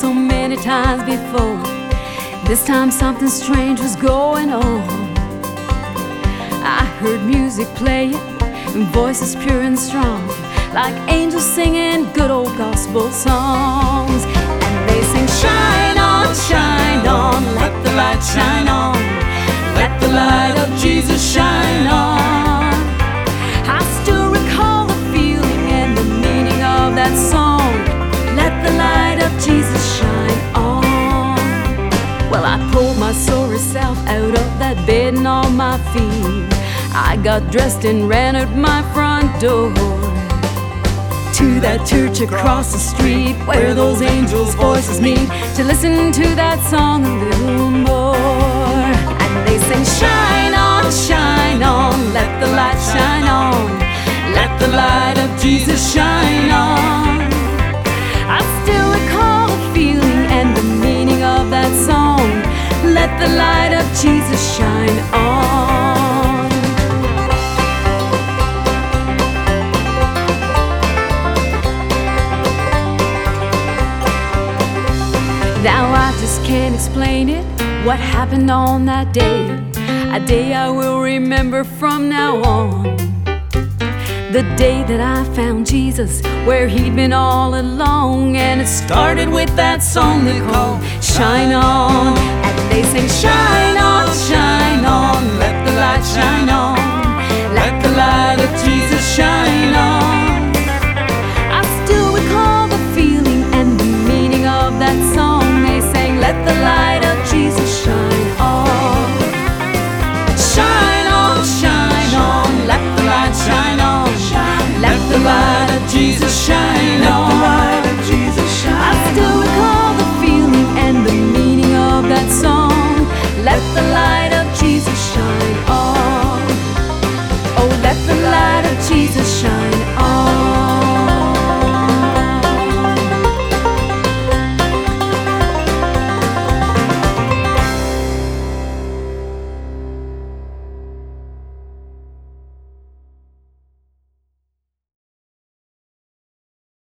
so many times before. This time something strange was going on. I heard music playing, and voices pure and strong, like angels singing good old gospel songs. And they sing, shine on, let the light shine on. Let the light of Jesus shine on. I still recall the feeling and the meaning of that song. Let the light of Jesus shine on. Well, I pulled my sorry self out of that bed and on my feet. I got dressed and ran out my front door to that church across the street where those angels' voices meet, to listen to that song a little more. And they sing, shine on, let the light shine on. Let the light of Jesus shine on. I still recall the feeling and the meaning of that song. Let the light of Jesus shine on. Now I just can't explain it, what happened on that day, a day I will remember from now on. The day that I found Jesus where he'd been all along. And it started with that song they call Shine On. And they sing, shine on, let the light shine on. Let the light of Jesus shine on. I still recall the feeling and the meaning of that song. They sang, let the light of Jesus shine on. Shine on, let the light shine on. Let the light of Jesus shine on. I still recall the feeling and the meaning of that song. Let the light of Jesus shine on. Oh, let the light of Jesus shine on.